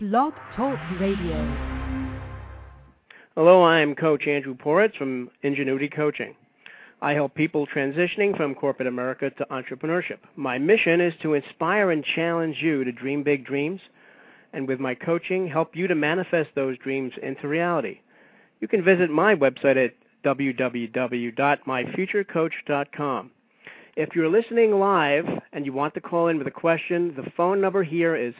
Blog Talk Radio. Hello, I'm Coach Andrew Poritz from Ingenuity Coaching. I help people transitioning from corporate America to entrepreneurship. My mission is to inspire and challenge you to dream big dreams, and with my coaching, help you to manifest those dreams into reality. You can visit my website at www.myfuturecoach.com. If you're listening live and you want to call in with a question, the phone number here is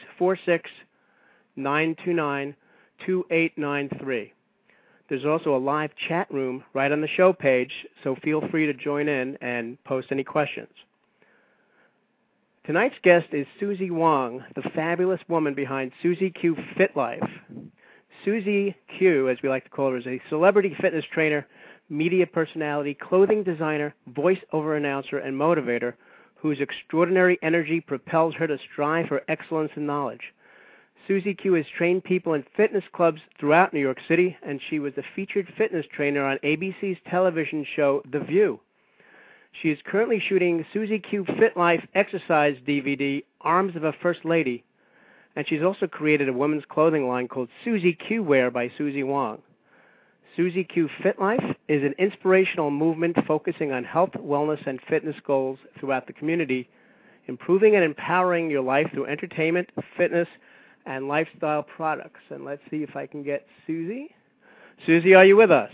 646-929-2893. There's also a live chat room right on the show page, so feel free to join in and post any questions. Tonight's guest is Susie Wong, the fabulous woman behind Susie Q Fit Life. Susie Q, as we like to call her, is a celebrity fitness trainer, media personality, clothing designer, voice-over announcer, and motivator whose extraordinary energy propels her to strive for excellence and knowledge. Susie Q has trained people in fitness clubs throughout New York City, and she was a featured fitness trainer on ABC's television show The View. She is currently shooting Susie Q Fit Life exercise DVD, Arms of a First Lady, and she's also created a women's clothing line called Susie Q Wear by Susie Wong. Susie Q Fit Life is an inspirational movement focusing on health, wellness, and fitness goals throughout the community, improving and empowering your life through entertainment, fitness, and lifestyle products. And let's see if I can get Susie. Susie, are you with us?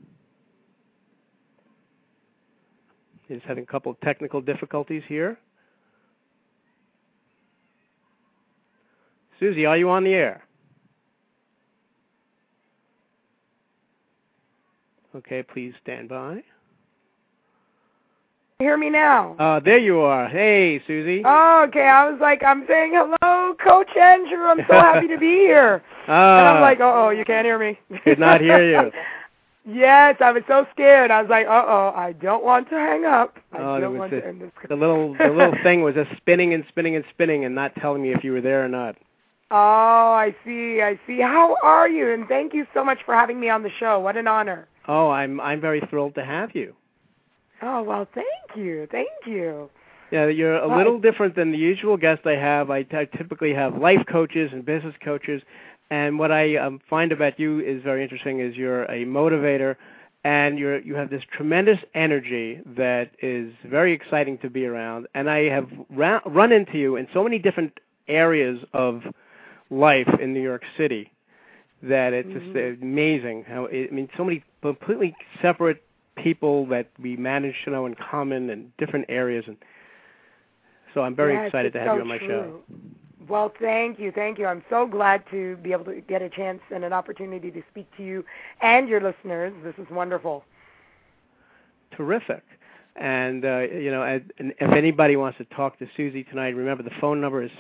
Just having a couple of technical difficulties here. Susie, are you on the air? Okay, please stand by. Hear me now? There you are. Hey, Susie. Oh, okay. I was like, I'm saying hello, Coach Andrew. I'm so happy to be here. And I'm like, uh-oh, you can't hear me. Could not hear you. Yes, I was so scared. I was like, uh-oh, I don't want to hang up. I don't want to end this. The little thing was just spinning and spinning and spinning and not telling me if you were there or not. Oh, I see. How are you? And thank you so much for having me on the show. What an honor. Oh, I'm very thrilled to have you. Oh, well, thank you. Yeah, you're a little different than the usual guest I have. I typically have life coaches and business coaches, and what I find about you is very interesting is you're a motivator, and you have this tremendous energy that is very exciting to be around, and I have run into you in so many different areas of life in New York City that it's just amazing how so many completely separate people that we manage to know in common in different areas, and so I'm very excited to have you on my show. Well, thank you. I'm so glad to be able to get a chance and an opportunity to speak to you and your listeners. This is wonderful. Terrific. And if anybody wants to talk to Susie tonight, remember the phone number is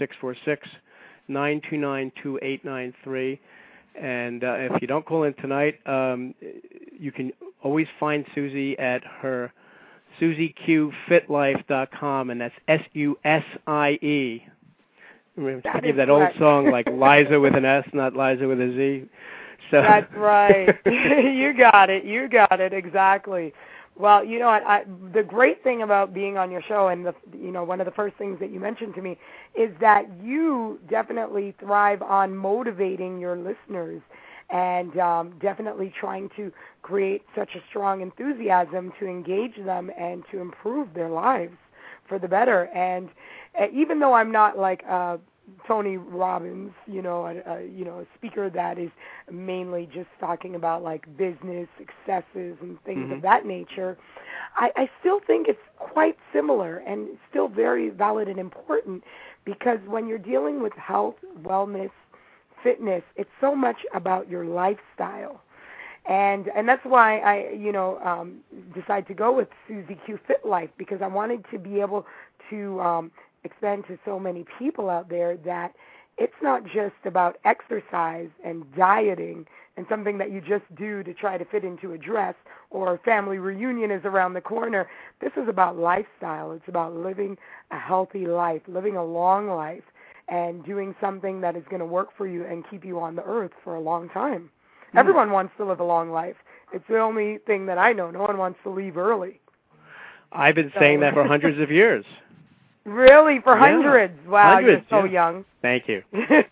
646-929-2893. And if you don't call in tonight, you can always find Susie at her SusieQFitLife.com, and that's SUSIE. Think of that old song like Liza with an S, not Liza with a Z. So that's right. You got it, exactly. Well, you know what? The great thing about being on your show, and one of the first things that you mentioned to me, is that you definitely thrive on motivating your listeners, and definitely trying to create such a strong enthusiasm to engage them and to improve their lives for the better. And even though I'm not like Tony Robbins, a speaker that is mainly just talking about like business successes and things of that nature, I still think it's quite similar and still very valid and important, because when you're dealing with health, wellness, fitness, it's so much about your lifestyle. And that's why I, decided to go with Susie Q Fit Life, because I wanted to be able to expand to so many people out there that it's not just about exercise and dieting and something that you just do to try to fit into a dress, or a family reunion is around the corner. This is about lifestyle. It's about living a healthy life, living a long life, and doing something that is going to work for you and keep you on the earth for a long time. Everyone wants to live a long life. It's the only thing that I know. No one wants to leave early. I've been saying that for hundreds of years. Really? For hundreds? Wow, hundreds, you're so young. Thank you.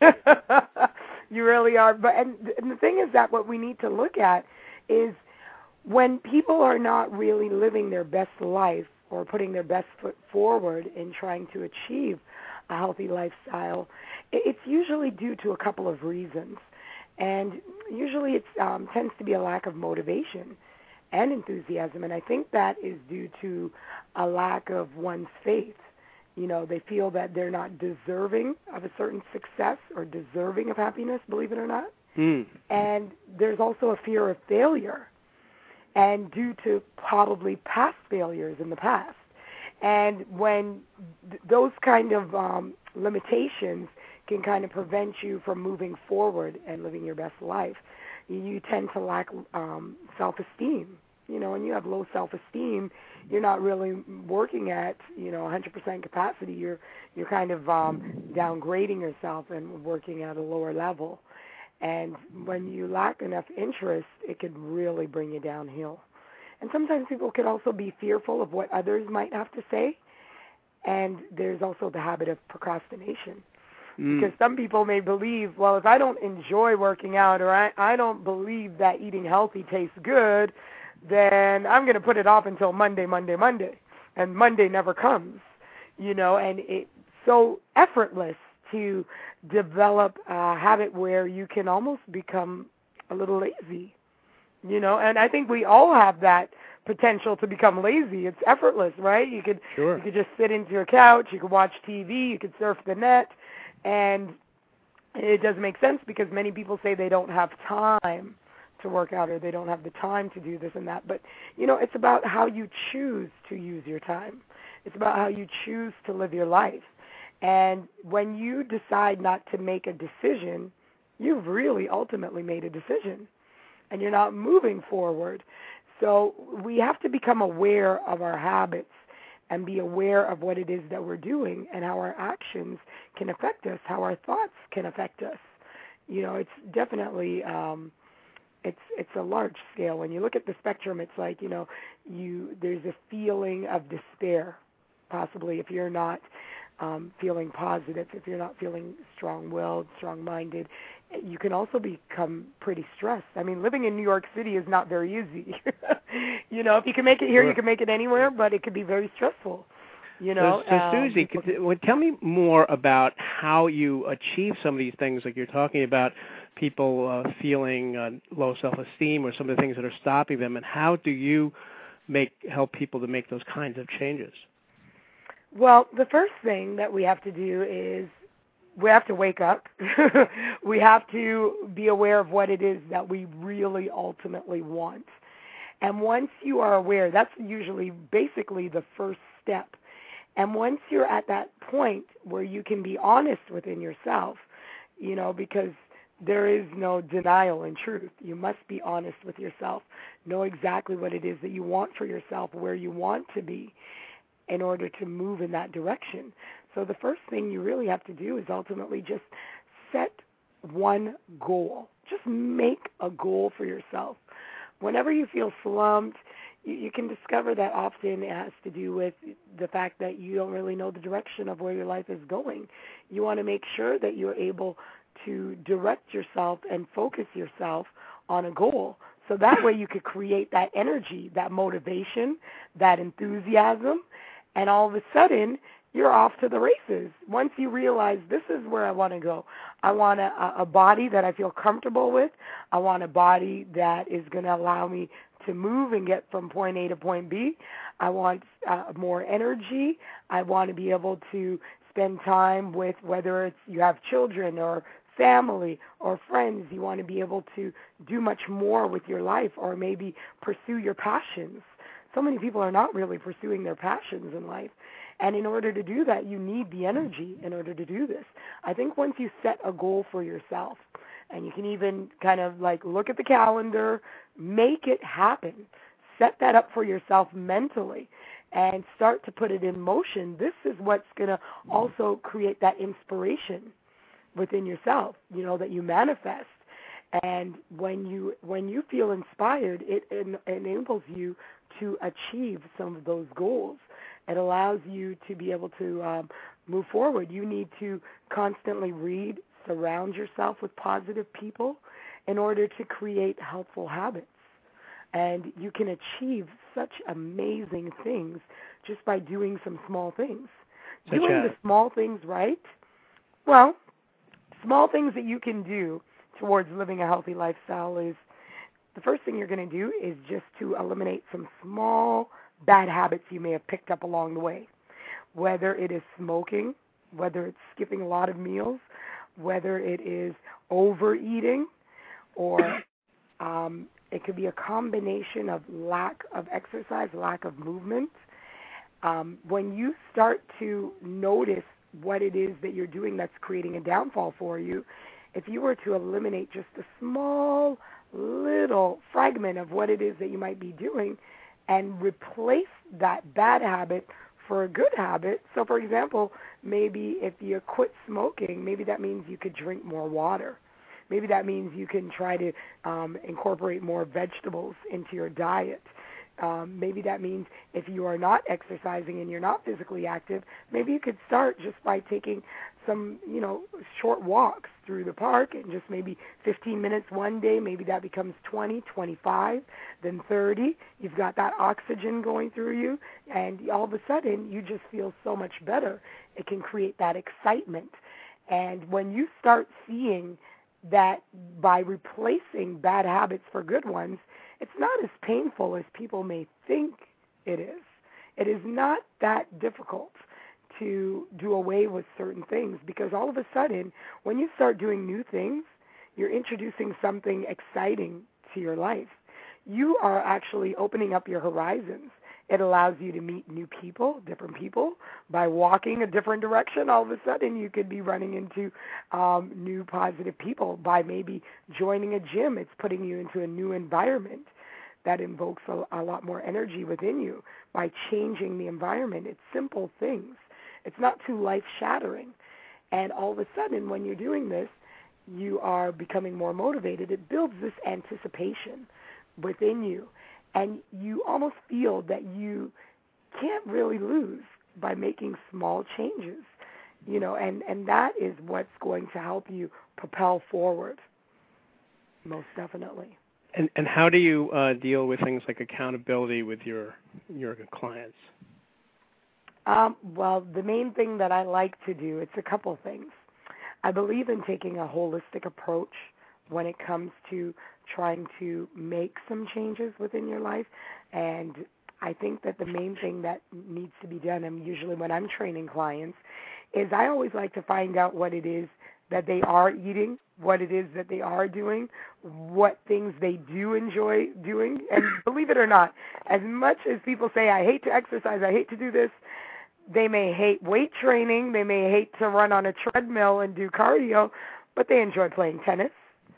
You really are. And the thing is that what we need to look at is when people are not really living their best life or putting their best foot forward in trying to achieve a healthy lifestyle, it's usually due to a couple of reasons. And usually it tends to be a lack of motivation and enthusiasm. And I think that is due to a lack of one's faith. You know, they feel that they're not deserving of a certain success or deserving of happiness, believe it or not. And there's also a fear of failure, and due to probably past failures in the past. And when those kind of limitations can kind of prevent you from moving forward and living your best life, you tend to lack self-esteem. You know, when you have low self-esteem, you're not really working at, 100% capacity. You're kind of downgrading yourself and working at a lower level. And when you lack enough interest, it could really bring you downhill. And sometimes people could also be fearful of what others might have to say. And there's also the habit of procrastination. Because some people may believe, well, if I don't enjoy working out or I don't believe that eating healthy tastes good, then I'm going to put it off until Monday. And Monday never comes, and it's so effortless to develop a habit where you can almost become a little lazy, and I think we all have that potential to become lazy. It's effortless, right? You could just sit into your couch, you could watch TV, you could surf the net, and it doesn't make sense because many people say they don't have time to work out or they don't have the time to do this and that. But, it's about how you choose to use your time. It's about how you choose to live your life. And when you decide not to make a decision, you've really ultimately made a decision and you're not moving forward. So we have to become aware of our habits and be aware of what it is that we're doing and how our actions can affect us, how our thoughts can affect us. It's definitely it's a large scale. When you look at the spectrum, it's like, there's a feeling of despair, possibly if you're not feeling positive, if you're not feeling strong-willed, strong-minded. You can also become pretty stressed. I mean, living in New York City is not very easy. If you can make it here, you can make it anywhere, but it could be very stressful. So Susie, tell me more about how you achieve some of these things, like you're talking about people feeling low self-esteem or some of the things that are stopping them, and how do you help people to make those kinds of changes? Well, the first thing that we have to do is we have to wake up. We have to be aware of what it is that we really ultimately want. And once you are aware, that's usually basically the first step. And once you're at that point where you can be honest within yourself, because there is no denial in truth. You must be honest with yourself. Know exactly what it is that you want for yourself, where you want to be in order to move in that direction. So the first thing you really have to do is ultimately just set one goal. Just make a goal for yourself. Whenever you feel slumped, you can discover that often it has to do with the fact that you don't really know the direction of where your life is going. You want to make sure that you're able to direct yourself and focus yourself on a goal. So that way you could create that energy, that motivation, that enthusiasm, and all of a sudden you're off to the races. Once you realize this is where I want to go, I want a body that I feel comfortable with. I want a body that is going to allow me to move and get from point A to point B. I want more energy. I want to be able to spend time with, whether it's you have children or family or friends. You want to be able to do much more with your life, or maybe pursue your passions. So many people are not really pursuing their passions in life. And in order to do that, you need the energy in order to do this. I think once you set a goal for yourself, and you can even kind of like look at the calendar, make it happen, set that up for yourself mentally, and start to put it in motion. This is what's going to also create that inspiration within yourself, that you manifest. And when you feel inspired, it enables you to achieve some of those goals. It allows you to be able to move forward. You need to constantly read, surround yourself with positive people in order to create helpful habits. And you can achieve such amazing things just by doing some small things. Doing the small things right, well, small things that you can do towards living a healthy lifestyle is the first thing you're going to do is just to eliminate some small bad habits you may have picked up along the way, whether it is smoking, whether it's skipping a lot of meals, whether it is overeating, or it could be a combination of lack of exercise, lack of movement. When you start to notice what it is that you're doing that's creating a downfall for you, if you were to eliminate just a small little fragment of what it is that you might be doing and replace that bad habit for a good habit. So, for example, maybe if you quit smoking, maybe that means you could drink more water. Maybe that means you can try to incorporate more vegetables into your diet. Maybe that means if you are not exercising and you're not physically active, maybe you could start just by taking some, short walks through the park and just maybe 15 minutes one day. Maybe that becomes 20, 25, then 30. You've got that oxygen going through you, and all of a sudden you just feel so much better. It can create that excitement. And when you start seeing that by replacing bad habits for good ones, it's not as painful as people may think it is. It is not that difficult to do away with certain things, because all of a sudden, when you start doing new things, you're introducing something exciting to your life. You are actually opening up your horizons. It allows you to meet new people, different people. By walking a different direction, all of a sudden you could be running into new positive people. By maybe joining a gym, it's putting you into a new environment that invokes a lot more energy within you. By changing the environment, it's simple things. It's not too life-shattering. And all of a sudden, when you're doing this, you are becoming more motivated. It builds this anticipation within you. And you almost feel that you can't really lose by making small changes, and that is what's going to help you propel forward, most definitely. And how do you deal with things like accountability with your clients? Well, the main thing that I like to do, it's a couple things. I believe in taking a holistic approach when it comes to trying to make some changes within your life. And I think that the main thing that needs to be done, and usually when I'm training clients, is I always like to find out what it is that they are eating, what it is that they are doing, what things they do enjoy doing. And believe it or not, as much as people say, I hate to exercise, I hate to do this, they may hate weight training, they may hate to run on a treadmill and do cardio, but they enjoy playing tennis.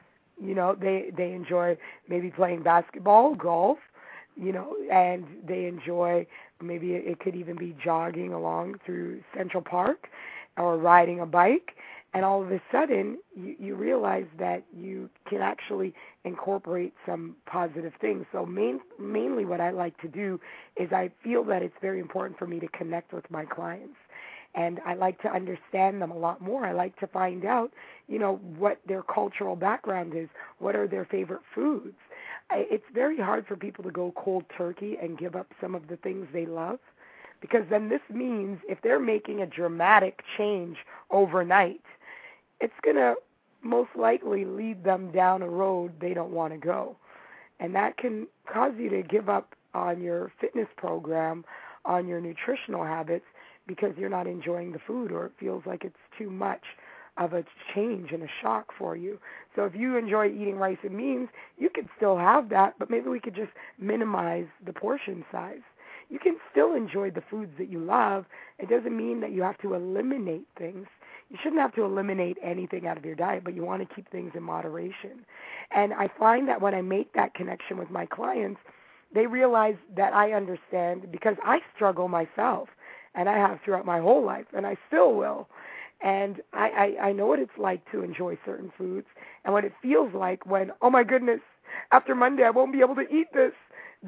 They enjoy maybe playing basketball, golf, and they enjoy, maybe it could even be jogging along through Central Park or riding a bike. And all of a sudden, you realize that you can actually incorporate some positive things. So mainly what I like to do is I feel that it's very important for me to connect with my clients. And I like to understand them a lot more. I like to find out, what their cultural background is. What are their favorite foods? It's very hard for people to go cold turkey and give up some of the things they love, because then this means if they're making a dramatic change overnight, it's going to most likely lead them down a road they don't want to go. And that can cause you to give up on your fitness program, on your nutritional habits, because you're not enjoying the food, or it feels like it's too much of a change and a shock for you. So if you enjoy eating rice and beans, you could still have that, but maybe we could just minimize the portion size. You can still enjoy the foods that you love. It doesn't mean that you have to eliminate things. You shouldn't have to eliminate anything out of your diet, but you want to keep things in moderation. And I find that when I make that connection with my clients, they realize that I understand, because I struggle myself, and I have throughout my whole life, and I still will. And I know what it's like to enjoy certain foods, and what it feels like when, oh my goodness, after Monday I won't be able to eat this. Then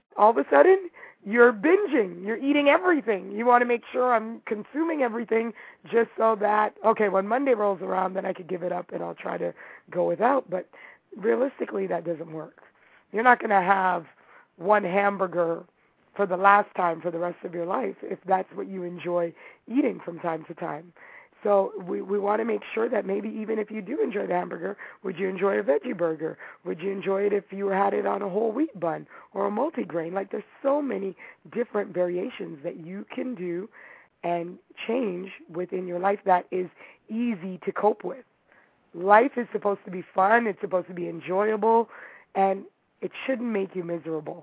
all of a sudden you're binging. You're eating everything. You want to make sure I'm consuming everything just so that, okay, when Monday rolls around, then I could give it up and I'll try to go without. But realistically, that doesn't work. You're not going to have one hamburger for the last time for the rest of your life if that's what you enjoy eating from time to time. So we want to make sure that maybe even if you do enjoy the hamburger, would you enjoy a veggie burger? Would you enjoy it if you had it on a whole wheat bun or a multigrain? Like, there's so many different variations that you can do and change within your life that is easy to cope with. Life is supposed to be fun. It's supposed to be enjoyable, and it shouldn't make you miserable.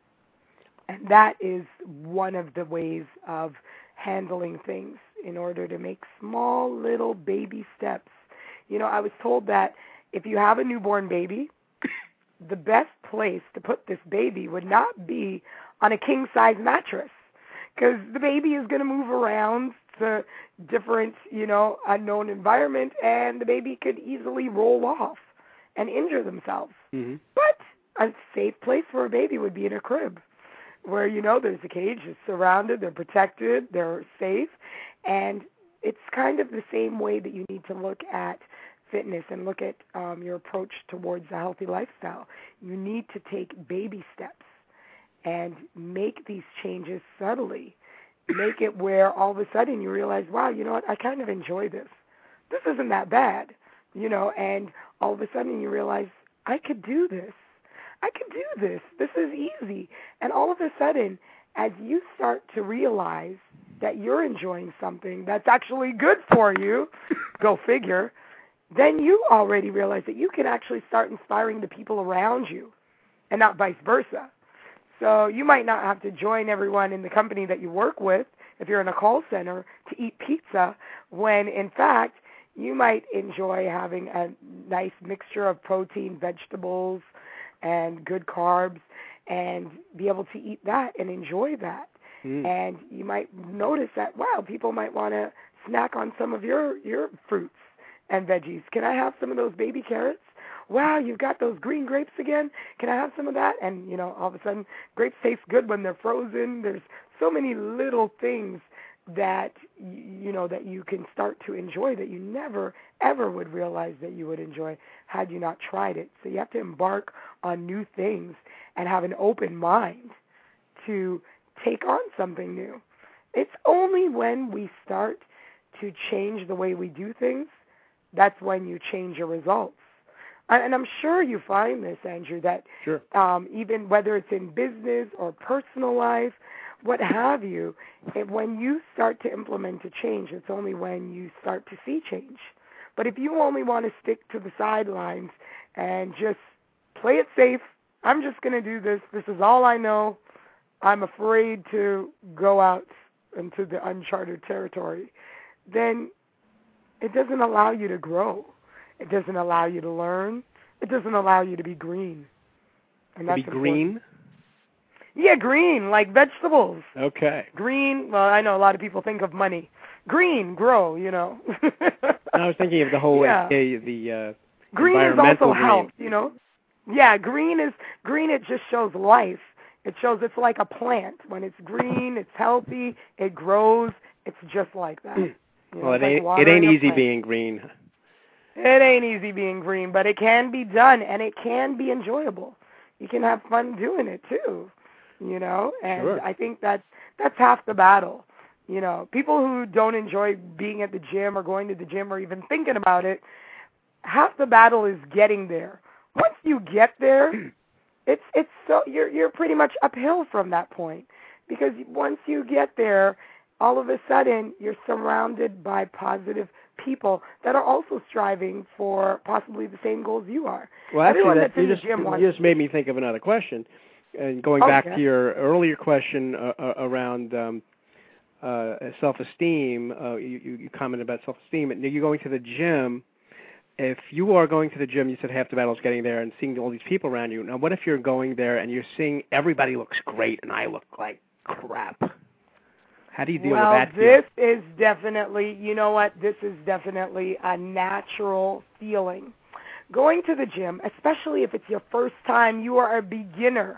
And that is one of the ways of handling things in order to make small little baby steps. You know, I was told that if you have a newborn baby, the best place to put this baby would not be on a king-size mattress, because the baby is going to move around to different, unknown environment, and the baby could easily roll off and injure themselves. Mm-hmm. But a safe place for a baby would be in a crib, where, there's a cage, it's surrounded, they're protected, they're safe, and it's kind of the same way that you need to look at fitness and look at your approach towards a healthy lifestyle. You need to take baby steps and make these changes subtly. Make it where all of a sudden you realize, wow, you know what, I kind of enjoy this. This isn't that bad, and all of a sudden you realize, I could do this. I can do this. This is easy. And all of a sudden, as you start to realize that you're enjoying something that's actually good for you, go figure, then you already realize that you can actually start inspiring the people around you and not vice versa. So you might not have to join everyone in the company that you work with if you're in a call center to eat pizza, when in fact you might enjoy having a nice mixture of protein, vegetables, and good carbs, and be able to eat that and enjoy that. And you might notice that, wow, people might want to snack on some of your fruits and veggies. Can I have some of those baby carrots? Wow, you've got those green grapes again. Can I have some of that? And, all of a sudden, grapes taste good when they're frozen. There's so many little things that, that you can start to enjoy that you never, ever would realize that you would enjoy had you not tried it. So you have to embark on new things and have an open mind to take on something new. It's only when we start to change the way we do things, that's when you change your results. And I'm sure you find this, Andrew, that sure. Even whether it's in business or personal life, what have you, when you start to implement a change, it's only when you start to see change. But if you only want to stick to the sidelines and just play it safe, I'm just going to do this, this is all I know, I'm afraid to go out into the uncharted territory, then it doesn't allow you to grow. It doesn't allow you to learn. It doesn't allow you to be green. And that's important. Green? Yeah, green, like vegetables. Okay. Green, well, I know a lot of people think of money. Green, grow, I was thinking of the whole the green is also health, Yeah, green, it just shows life. It shows it's like a plant. When it's green, it's healthy, it grows. It's just like that. Well, it ain't easy being green. It ain't easy being green, but it can be done, and it can be enjoyable. You can have fun doing it, too, and sure. I think that's half the battle. People who don't enjoy being at the gym or going to the gym or even thinking about it, half the battle is getting there. Once you get there, it's so you're pretty much uphill from that point, because once you get there, all of a sudden you're surrounded by positive people that are also striving for possibly the same goals you are. Well, actually, you just made me think of another question. And going back to your earlier question around self-esteem, you commented about self-esteem. And you're going to the gym. If you are going to the gym, you said half the battle is getting there and seeing all these people around you. Now, what if you're going there and you're seeing everybody looks great and I look like crap? How do you deal with that? Well, this is definitely, this is definitely a natural feeling. Going to the gym, especially if it's your first time, you are a beginner.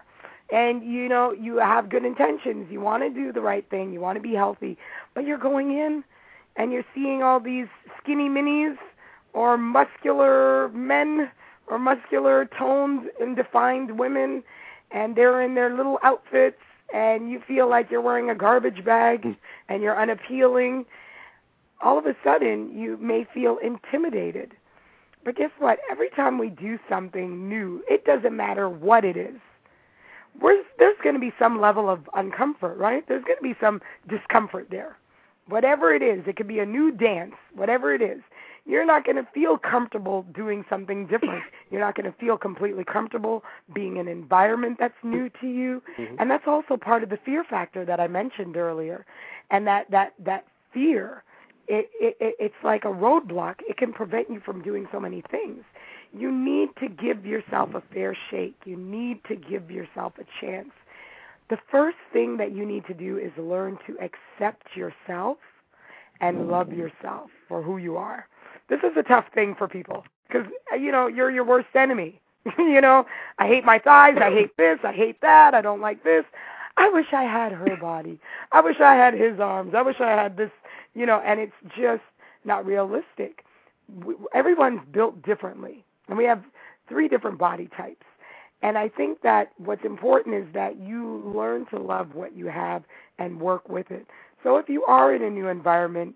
and, you have good intentions. You want to do the right thing. You want to be healthy. But you're going in and you're seeing all these skinny minis or muscular men or muscular toned and defined women, and they're in their little outfits, and you feel like you're wearing a garbage bag and you're unappealing. All of a sudden, you may feel intimidated. But guess what? Every time we do something new, it doesn't matter what it is. There's going to be some level of uncomfort, right? There's going to be some discomfort there. Whatever it is, it could be a new dance, whatever it is. You're not going to feel comfortable doing something different. You're not going to feel completely comfortable being in an environment that's new to you. Mm-hmm. And that's also part of the fear factor that I mentioned earlier. And that fear, it's like a roadblock. It can prevent you from doing so many things. You need to give yourself a fair shake. You need to give yourself a chance. The first thing that you need to do is learn to accept yourself and love yourself for who you are. This is a tough thing for people because, you're your worst enemy. I hate my thighs. I hate this. I hate that. I don't like this. I wish I had her body. I wish I had his arms. I wish I had this, and it's just not realistic. Everyone's built differently, and we have 3 different body types. And I think that what's important is that you learn to love what you have and work with it. So if you are in a new environment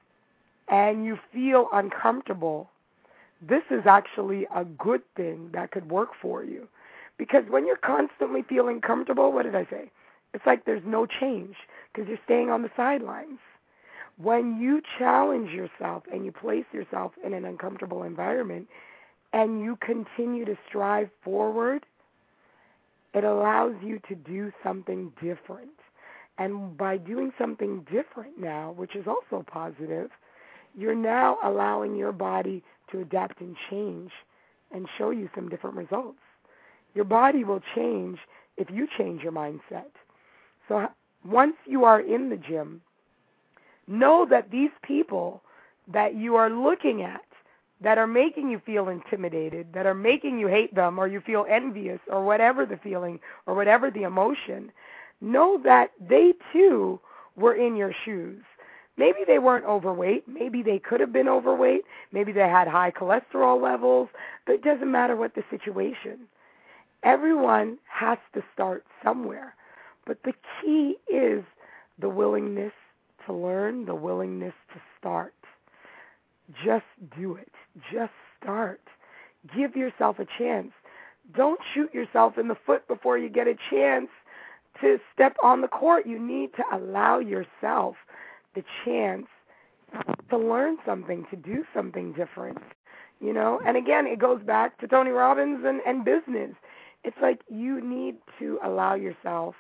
and you feel uncomfortable, this is actually a good thing that could work for you. Because when you're constantly feeling comfortable, what did I say? It's like there's no change because you're staying on the sidelines. When you challenge yourself and you place yourself in an uncomfortable environment and you continue to strive forward, it allows you to do something different. And by doing something different now, which is also positive, you're now allowing your body to adapt and change and show you some different results. Your body will change if you change your mindset. So once you are in the gym, know that these people that you are looking at that are making you feel intimidated, that are making you hate them or you feel envious or whatever the feeling or whatever the emotion, know that they too were in your shoes. Maybe they weren't overweight. Maybe they could have been overweight. Maybe they had high cholesterol levels. But it doesn't matter what the situation. Everyone has to start somewhere. But the key is the willingness to learn, the willingness to start. Just do it. Just start. Give yourself a chance. Don't shoot yourself in the foot before you get a chance to step on the court. You need to allow yourself the chance to learn something, to do something different. And again, it goes back to Tony Robbins and business. It's like you need to allow yourself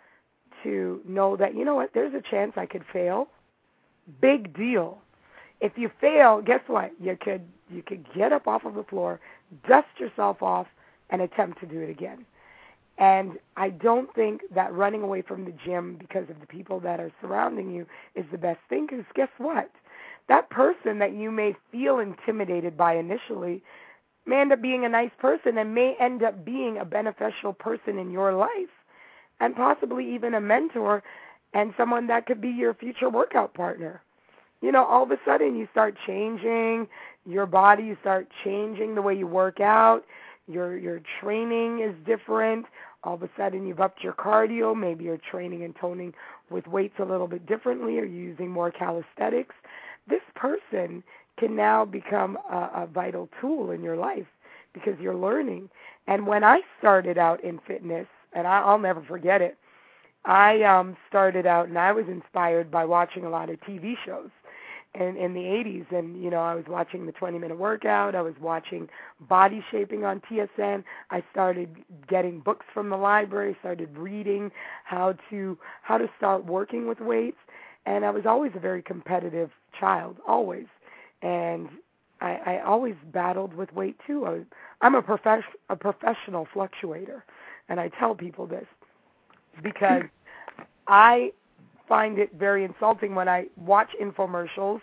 to know that, there's a chance I could fail. Big deal. If you fail, guess what? You could get up off of the floor, dust yourself off, and attempt to do it again. And I don't think that running away from the gym because of the people that are surrounding you is the best thing, because guess what? That person that you may feel intimidated by initially may end up being a nice person and may end up being a beneficial person in your life and possibly even a mentor and someone that could be your future workout partner. All of a sudden you start changing your body, you start changing the way you work out, your training is different. All of a sudden you've upped your cardio, maybe you're training and toning with weights a little bit differently or you're using more calisthenics. This person can now become a vital tool in your life because you're learning. And when I started out in fitness, and I'll never forget it, I started out and I was inspired by watching a lot of TV shows in the 80s. And, I was watching the 20-minute workout. I was watching body shaping on TSN. I started getting books from the library, started reading how to start working with weights. And I was always a very competitive child, always. And I always battled with weight, too. I'm a professional fluctuator. And I tell people this because I find it very insulting when I watch infomercials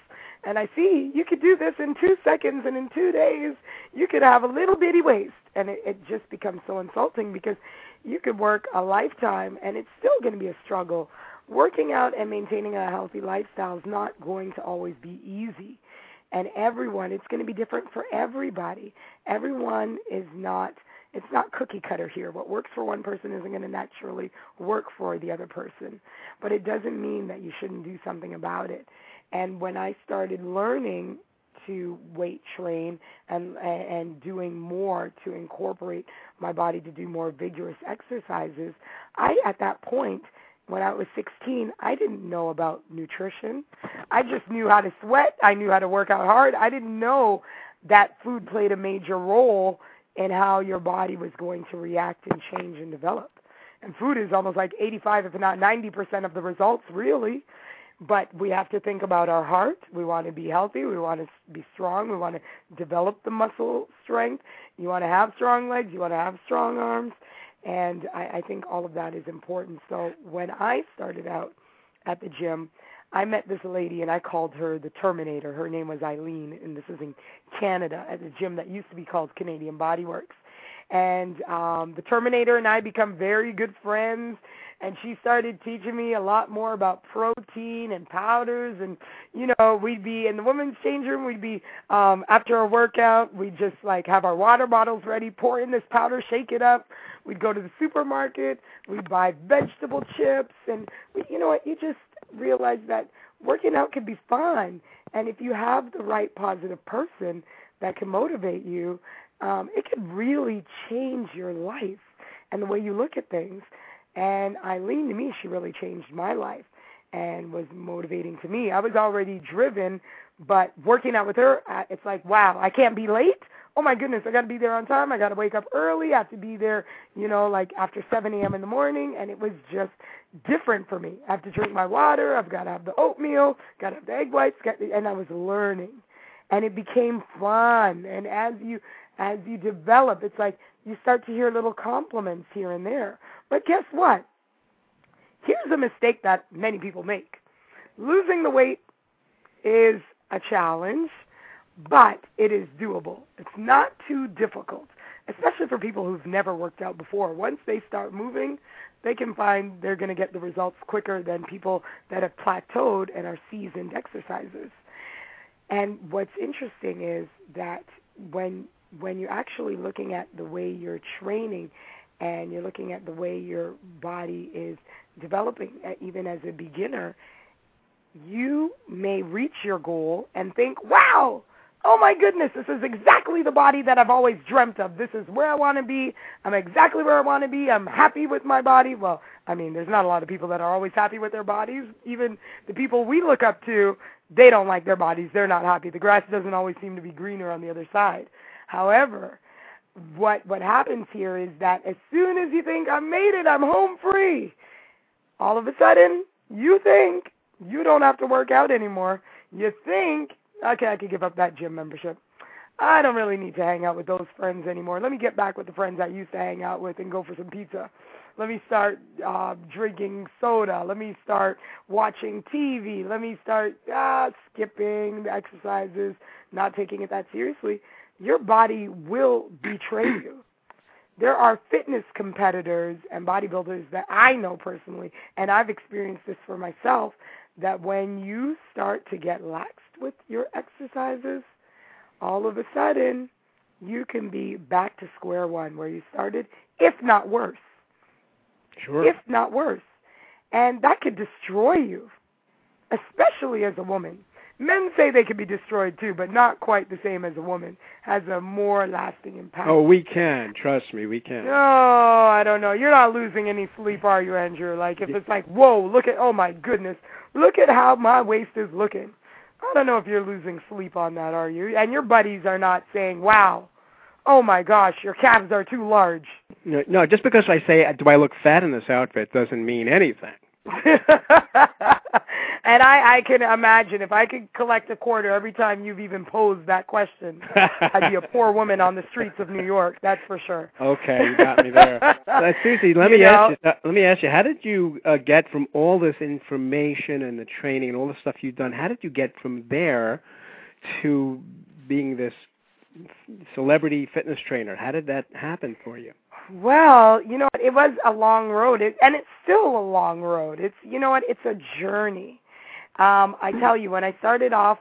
And I see you could do this in 2 seconds, and in 2 days you could have a little bitty waist. And it just becomes so insulting because you could work a lifetime and it's still going to be a struggle. Working out and maintaining a healthy lifestyle is not going to always be easy. And it's going to be different for everybody. Everyone is not, it's not cookie cutter here. What works for one person isn't going to naturally work for the other person. But it doesn't mean that you shouldn't do something about it. And when I started learning to weight train and doing more to incorporate my body to do more vigorous exercises, at that point, when I was 16, I didn't know about nutrition. I just knew how to sweat. I knew how to work out hard. I didn't know that food played a major role in how your body was going to react and change and develop. And food is almost like 85, if not 90% of the results, really. But we have to think about our heart. We want to be healthy. We want to be strong. We want to develop the muscle strength. You want to have strong legs. You want to have strong arms. And I think all of that is important. So when I started out at the gym, I met this lady, and I called her the Terminator. Her name was Eileen, and this is in Canada at a gym that used to be called Canadian Body Works. And the Terminator and I become very good friends, and she started teaching me a lot more about protein and powders. And, we'd be in the women's change room. We'd be, after a workout, we'd just, have our water bottles ready, pour in this powder, shake it up. We'd go to the supermarket. We'd buy vegetable chips. And, you just realize that working out can be fun. And if you have the right positive person that can motivate you, it can really change your life and the way you look at things. And Eileen, to me, she really changed my life and was motivating to me. I was already driven, but working out with her, it's like, wow, I can't be late. Oh, my goodness, I got to be there on time. I got to wake up early. I have to be there, after 7 a.m. in the morning, and it was just different for me. I have to drink my water. I've got to have the oatmeal, got to have the egg whites, and I was learning. And it became fun. And as you develop, it's like you start to hear little compliments here and there. But guess what? Here's a mistake that many people make. Losing the weight is a challenge, but it is doable. It's not too difficult, especially for people who've never worked out before. Once they start moving, they can find they're going to get the results quicker than people that have plateaued and are seasoned exercisers. And what's interesting is that when you're actually looking at the way you're training and you're looking at the way your body is developing, even as a beginner, you may reach your goal and think, wow, oh my goodness, this is exactly the body that I've always dreamt of. This is where I want to be. I'm exactly where I want to be. I'm happy with my body. Well, there's not a lot of people that are always happy with their bodies. Even the people we look up to, they don't like their bodies. They're not happy. The grass doesn't always seem to be greener on the other side. However, what happens here is that as soon as you think, I made it, I'm home free, all of a sudden you think you don't have to work out anymore. You think, okay, I could give up that gym membership. I don't really need to hang out with those friends anymore. Let me get back with the friends I used to hang out with and go for some pizza. Let me start drinking soda. Let me start watching TV. Let me start skipping the exercises, not taking it that seriously. Your body will betray you. There are fitness competitors and bodybuilders that I know personally, and I've experienced this for myself, that when you start to get laxed with your exercises, all of a sudden you can be back to square one where you started, if not worse. Sure. If not worse. And that could destroy you, especially as a woman. Men say they can be destroyed too, but not quite the same as a woman. Has a more lasting impact. Oh, we can. Trust me, we can. No, I don't know. You're not losing any sleep, are you, Andrew? If it's like, whoa, oh my goodness, look at how my waist is looking. I don't know if you're losing sleep on that, are you? And your buddies are not saying, wow, oh my gosh, your calves are too large. No, just because I say, do I look fat in this outfit doesn't mean anything. And I can imagine if I could collect a quarter every time you've even posed that question, I'd be a poor woman on the streets of New York. That's for sure. Okay, you got me there. Susie, let me ask you, how did you get from all this information and the training and all the stuff you've done? How did you get from there to being this celebrity fitness trainer? How did that happen for you? Well, it was a long road, and it's still a long road. It's, it's a journey. I tell you, when I started off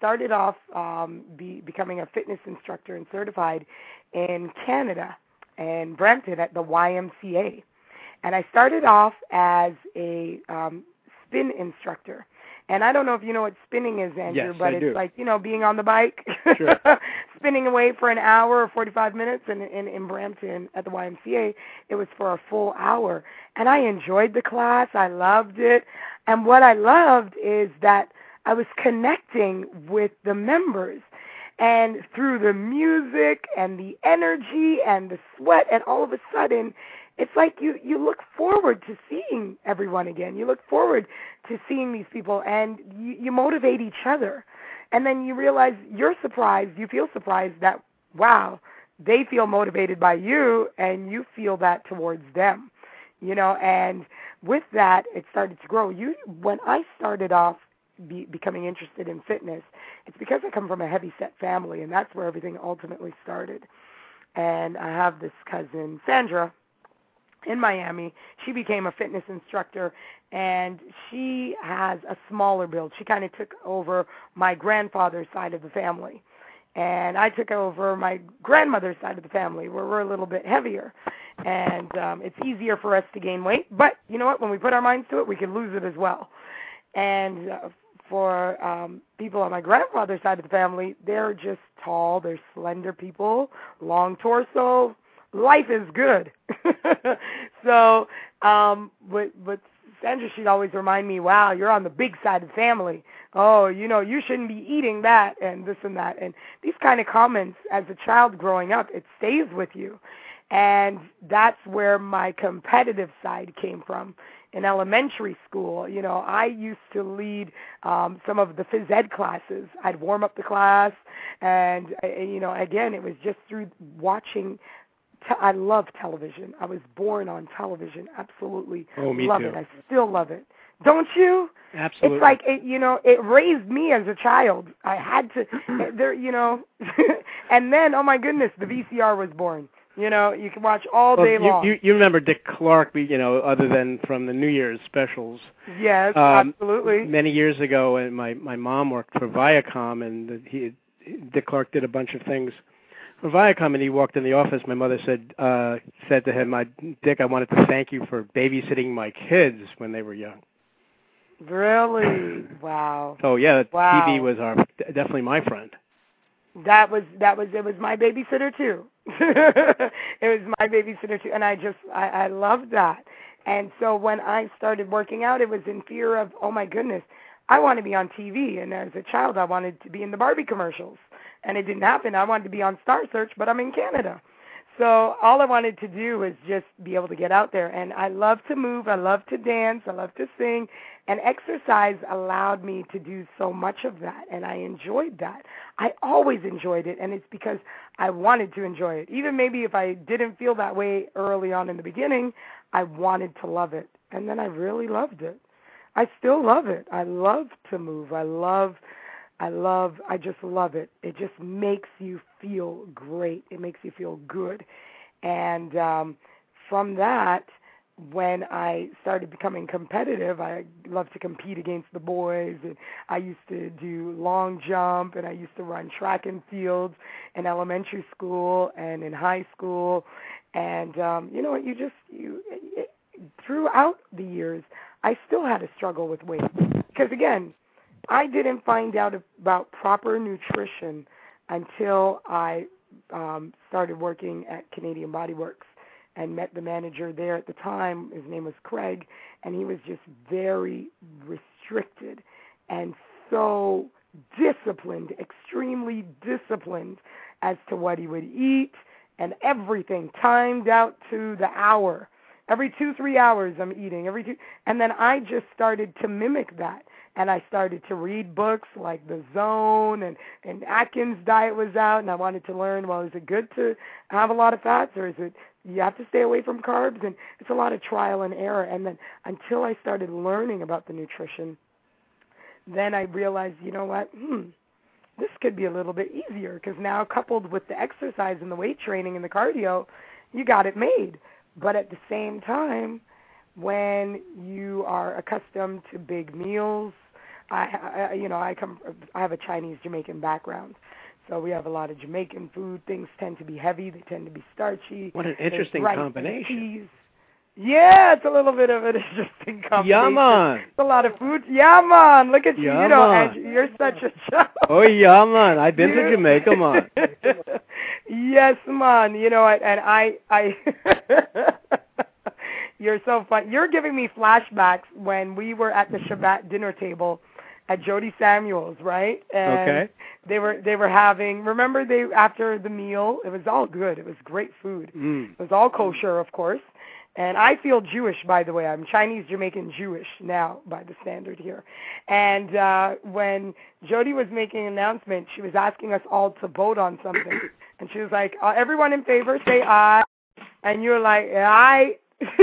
becoming a fitness instructor and certified in Canada, in Brampton at the YMCA. And I started off as a spin instructor. And I don't know if you know what spinning is, Andrew, yes, but I it's do. like, being on the bike, sure. spinning away for an hour or 45 minutes. And in Brampton at the YMCA, it was for a full hour. And I enjoyed the class. I loved it. And what I loved is that I was connecting with the members. And through the music and the energy and the sweat, and all of a sudden, it's like you look forward to seeing everyone again. You look forward to seeing these people, and you motivate each other. And then you realize you feel surprised that, wow, they feel motivated by you, and you feel that towards them. And with that, it started to grow. When I started off becoming interested in fitness, it's because I come from a heavy-set family, and that's where everything ultimately started. And I have this cousin, Sandra, in Miami. She became a fitness instructor, and she has a smaller build. She kind of took over my grandfather's side of the family, and I took over my grandmother's side of the family, where we're a little bit heavier. And it's easier for us to gain weight, but you know what? When we put our minds to it, we can lose it as well. And for people on my grandfather's side of the family, they're just tall, they're slender people, long torso. Life is good. So with Sandra, she'd always remind me, wow, you're on the big side of the family. Oh, you shouldn't be eating that and this and that. And these kind of comments as a child growing up, it stays with you. And that's where my competitive side came from. In elementary school, I used to lead some of the phys ed classes. I'd warm up the class, and, again, it was just through watching. I love television. I was born on television. Absolutely love it. I still love it. Don't you? Absolutely. It's like, it raised me as a child. I had to, and then, oh my goodness, the VCR was born. You can watch all day long. You remember Dick Clark, other than from the New Year's specials. Yes, absolutely. Many years ago, and my mom worked for Viacom, and Dick Clark did a bunch of things for Viacom, and he walked in the office. My mother said to him, Dick, I wanted to thank you for babysitting my kids when they were young. Really? Wow. So yeah, TV was definitely my friend. It was my babysitter too. It was my babysitter too, and I loved that. And so when I started working out, it was in fear of, oh my goodness, I want to be on TV. And as a child, I wanted to be in the Barbie commercials, and it didn't happen. I wanted to be on Star Search, but I'm in Canada. So all I wanted to do was just be able to get out there. And I love to move. I love to dance. I love to sing. And exercise allowed me to do so much of that. And I enjoyed that. I always enjoyed it. And it's because I wanted to enjoy it. Even maybe if I didn't feel that way early on in the beginning, I wanted to love it. And then I really loved it. I still love it. I love to move. I just love it. It just makes you feel great. It makes you feel good. And from that, when I started becoming competitive, I loved to compete against the boys. And I used to do long jump, and I used to run track and fields in elementary school and in high school. And you know what? Throughout the years, I still had a struggle with weight. Because, again, I didn't find out about proper nutrition until I started working at Canadian Body Works and met the manager there at the time. His name was Craig, and he was just very restricted and so disciplined, extremely disciplined as to what he would eat, and everything timed out to the hour. Every 2-3 hours I'm eating. And then I just started to mimic that. And I started to read books like The Zone and Atkins' diet was out, and I wanted to learn, well, is it good to have a lot of fats, or is it you have to stay away from carbs? And it's a lot of trial and error. And then until I started learning about the nutrition, then I realized, you know what, this could be a little bit easier, because now coupled with the exercise and the weight training and the cardio, you got it made. But at the same time, when you are accustomed to big meals, I have a Chinese Jamaican background, so we have a lot of Jamaican food. Things tend to be heavy. They tend to be starchy. What an interesting combination. Yeah, it's a little bit of an interesting combination. Yeah, man. It's a lot of food. Yeah, man. Look at you. Yeah, you know, man. Andrew, you're such a show. Oh, yeah, man. I've been to Jamaica, man. Yes, man. You know, and I you're so fun. You're giving me flashbacks when we were at the Shabbat dinner table at Jody Samuels, right? And okay. They were having, remember after the meal, it was all good. It was great food. It was all kosher, of course. And I feel Jewish, by the way. I'm Chinese Jamaican Jewish now, by the standard here. And when Jody was making an announcement, she was asking us all to vote on something. And she was like, everyone in favor, say aye. And you're like, aye.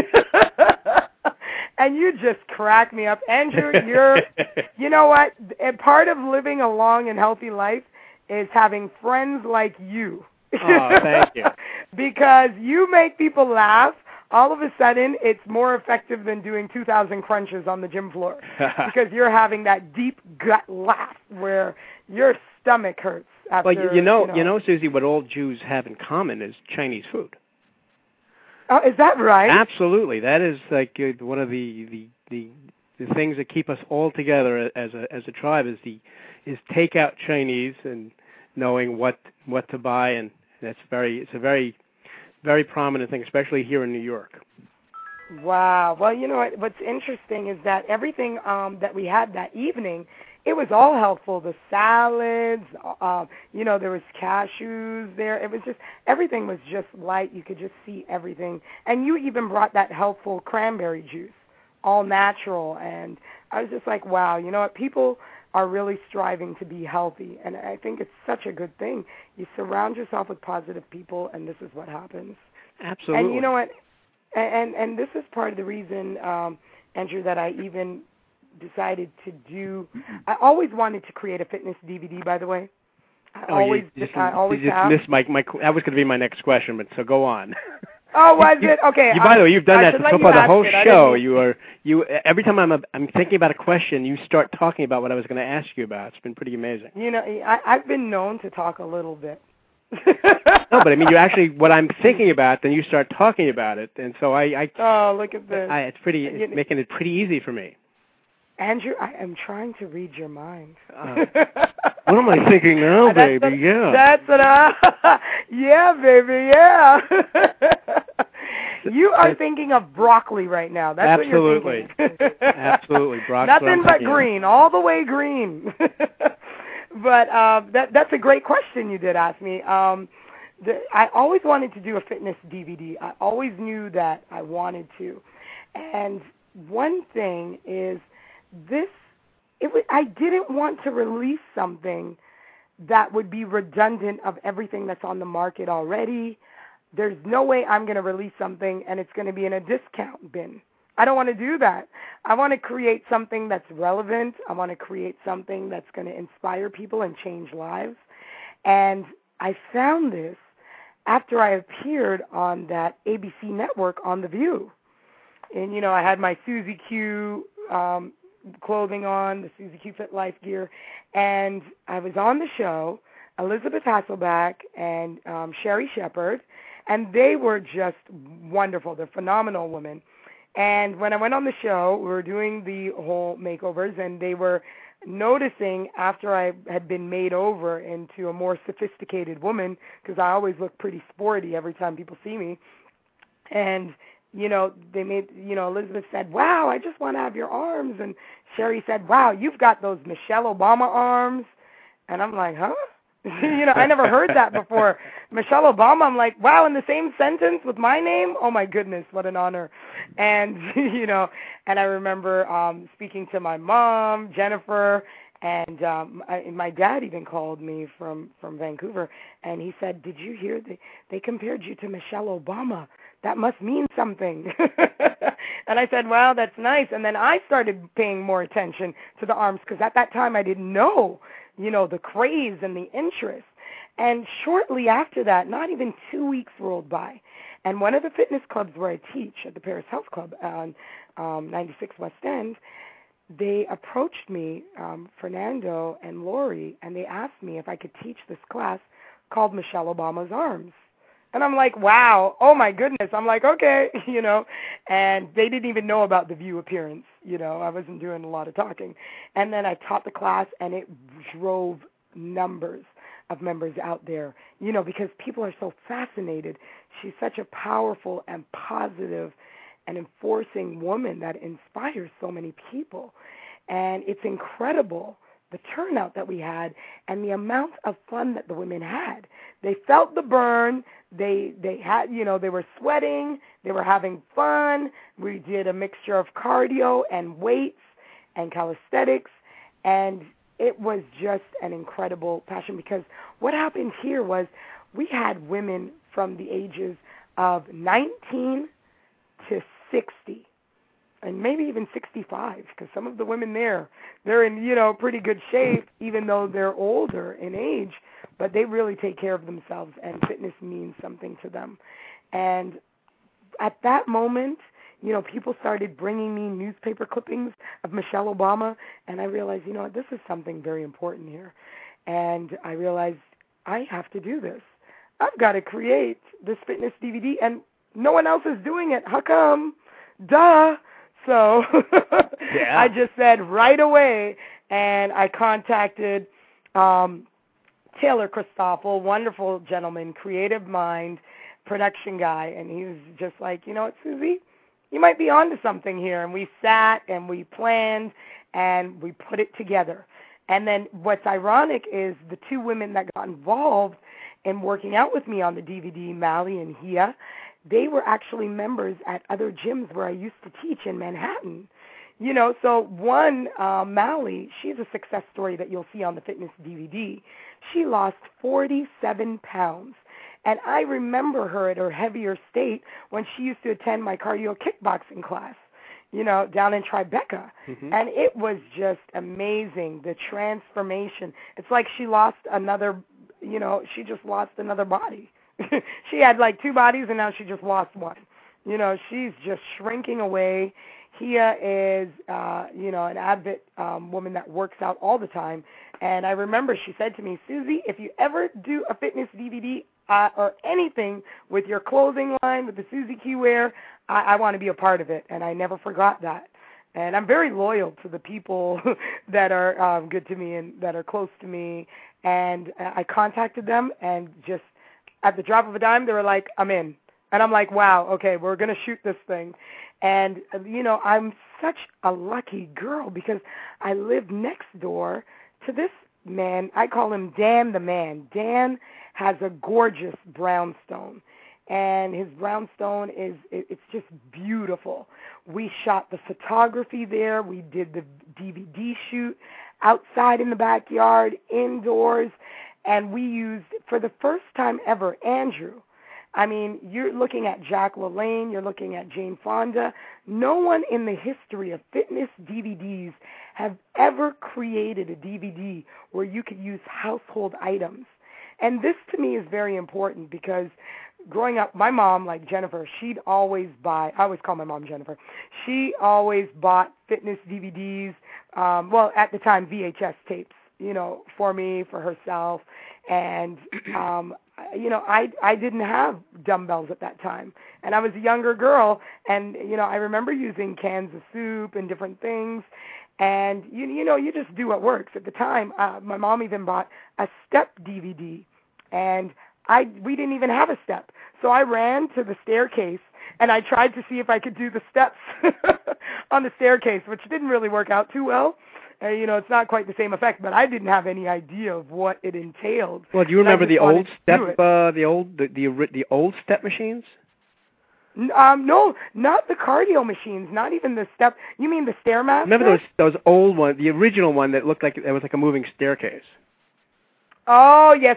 And you just crack me up. Andrew, you know what? A part of living a long and healthy life is having friends like you. Oh, thank you. Because you make people laugh. All of a sudden, it's more effective than doing 2,000 crunches on the gym floor. Because you're having that deep gut laugh where your stomach hurts after, well, you know, Susie, what all Jews have in common is Chinese food. Oh, is that right? Absolutely. That is like one of the things that keep us all together as a tribe is takeout Chinese and knowing what to buy, and it's a very very prominent thing, especially here in New York. Wow. Well, you know what's interesting is that everything that we had that evening, it was all healthful. The salads, there was cashews there. It was just, everything was just light. You could just see everything. And you even brought that healthful cranberry juice, all natural. And I was just like, wow, you know what? People are really striving to be healthy. And I think it's such a good thing. You surround yourself with positive people, and this is what happens. Absolutely. And you know what? And this is part of the reason, Andrew, that I even decided to do. I always wanted to create a fitness DVD, by the way. I always missed my that was going to be my next question, but so go on. Oh, was it? Okay. By the way, you've done that so far the whole show. You every time I'm thinking about a question, you start talking about what I was going to ask you about. It's been pretty amazing. You know, I've been known to talk a little bit. No, but I mean, you actually, what I'm thinking about, then you start talking about it, and so I oh, look at this. It's making it pretty easy for me. Andrew, I am trying to read your mind. What am I thinking now, baby? That's what yeah, baby, yeah. You are thinking of broccoli right now. That's absolutely. What you're thinking. Absolutely. Broccoli. Nothing but green, all the way green. But that's a great question you did ask me. I always wanted to do a fitness DVD. I always knew that I wanted to. And one thing is, I didn't want to release something that would be redundant of everything that's on the market already. There's no way I'm going to release something and it's going to be in a discount bin. I don't want to do that. I want to create something that's relevant. I want to create something that's going to inspire people and change lives. And I found this after I appeared on that ABC network on The View. And, you know, I had my Susie Q clothing on, the Susie Q Fit Life gear, and I was on the show, Elizabeth Hasselbeck and Sherry Shepard, and they were just wonderful. They're phenomenal women. And when I went on the show, we were doing the whole makeovers, and they were noticing after I had been made over into a more sophisticated woman, because I always look pretty sporty every time people see me, and you know, Elizabeth said, wow, I just want to have your arms. And Sherry said, wow, you've got those Michelle Obama arms. And I'm like, huh? I never heard that before. Michelle Obama, I'm like, wow, in the same sentence with my name? Oh, my goodness, what an honor. And, and I remember speaking to my mom, Jennifer, and my dad even called me from Vancouver, and he said, did you hear they compared you to Michelle Obama? That must mean something. And I said, well, that's nice. And then I started paying more attention to the arms because at that time I didn't know, the craze and the interest. And shortly after that, not even 2 weeks rolled by, and one of the fitness clubs where I teach at the Paris Health Club on 96 West End, they approached me, Fernando and Lori, and they asked me if I could teach this class called Michelle Obama's Arms. And I'm like, wow, oh my goodness. I'm like, okay, and they didn't even know about the View appearance. I wasn't doing a lot of talking. And then I taught the class, and it drove numbers of members out there, because people are so fascinated. She's such a powerful and positive and enforcing woman that inspires so many people. And it's incredible, the turnout that we had and the amount of fun that the women had. They felt the burn. They had, they were sweating. They were having fun. We did a mixture of cardio and weights and calisthenics, and it was just an incredible passion because what happened here was we had women from the ages of 19 to 60. And maybe even 65, because some of the women they're in, pretty good shape, even though they're older in age, but they really take care of themselves, and fitness means something to them. And at that moment, people started bringing me newspaper clippings of Michelle Obama, and I realized, this is something very important here. And I realized I have to do this. I've got to create this fitness DVD, and no one else is doing it. How come? Duh. So I just said right away, and I contacted Taylor Christoffel, wonderful gentleman, creative mind, production guy, and he was just like, you know what, Susie, you might be onto something here. And we sat and we planned and we put it together. And then what's ironic is the two women that got involved in working out with me on the DVD, Mally and Hia, they were actually members at other gyms where I used to teach in Manhattan. So one, Mally, she's a success story that you'll see on the fitness DVD. She lost 47 pounds. And I remember her at her heavier state when she used to attend my cardio kickboxing class, down in Tribeca. Mm-hmm. And it was just amazing, the transformation. It's like she lost another, she just lost another body. She had like two bodies, and now she just lost one. She's just shrinking away. Hia is, an avid woman that works out all the time. And I remember she said to me, Susie, if you ever do a fitness DVD or anything with your clothing line, with the Susie Q Wear, I want to be a part of it. And I never forgot that. And I'm very loyal to the people that are good to me and that are close to me. And I contacted them, and just at the drop of a dime, they were like, I'm in. And I'm like, wow, okay, we're going to shoot this thing. And, I'm such a lucky girl because I live next door to this man. I call him Dan the Man. Dan has a gorgeous brownstone. And his brownstone it's just beautiful. We shot the photography there. We did the DVD shoot outside in the backyard, indoors. And we used, for the first time ever, Andrew. I mean, you're looking at Jack LaLanne, you're looking at Jane Fonda. No one in the history of fitness DVDs have ever created a DVD where you could use household items. And this to me is very important because growing up, my mom, like Jennifer, she'd always buy, I always call my mom Jennifer, she always bought fitness DVDs, at the time VHS tapes, for me, for herself. And, I didn't have dumbbells at that time. And I was a younger girl. And, I remember using cans of soup and different things. And, you just do what works. At the time, my mom even bought a step DVD. And we didn't even have a step. So I ran to the staircase and I tried to see if I could do the steps on the staircase, which didn't really work out too well. It's not quite the same effect, but I didn't have any idea of what it entailed. Well, do you remember the old step, the old step machines? No, not the cardio machines, not even the step. You mean the Stairmaster? Remember those old ones, the original one that looked like it was like a moving staircase? Oh, yes,